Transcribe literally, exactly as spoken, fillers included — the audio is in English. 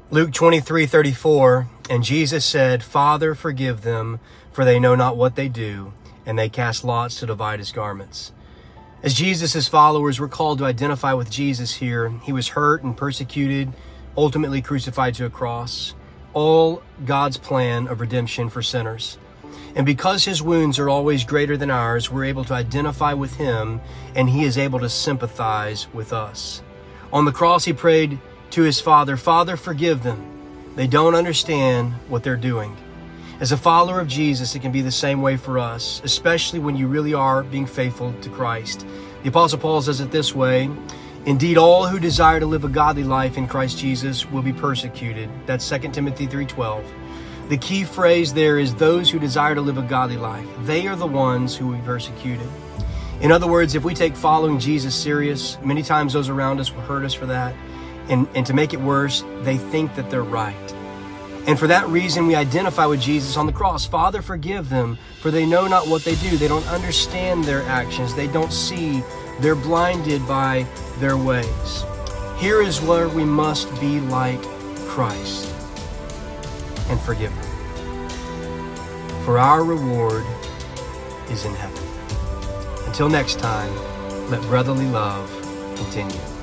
Luke twenty-three thirty-four, and Jesus said, Father, forgive them, for they know not what they do. And they cast lots to divide his garments. As Jesus' followers, we're called to identify with Jesus here. He was hurt and persecuted, ultimately crucified to a cross. All God's plan of redemption for sinners. And because his wounds are always greater than ours, we're able to identify with him, and he is able to sympathize with us. On the cross, he prayed to his Father, Father, forgive them. They don't understand what they're doing. As a follower of Jesus, it can be the same way for us, especially when you really are being faithful to Christ. The Apostle Paul says it this way, indeed, all who desire to live a godly life in Christ Jesus will be persecuted. That's Second Timothy three twelve. The key phrase there is those who desire to live a godly life. They are the ones who will be persecuted. In other words, if we take following Jesus serious, many times those around us will hurt us for that. And, and to make it worse, they think that they're right. And for that reason, we identify with Jesus on the cross. Father, forgive them, for they know not what they do. They don't understand their actions. They don't see. They're blinded by their ways. Here is where we must be like Christ and forgive them. For our reward is in heaven. Until next time, let brotherly love continue.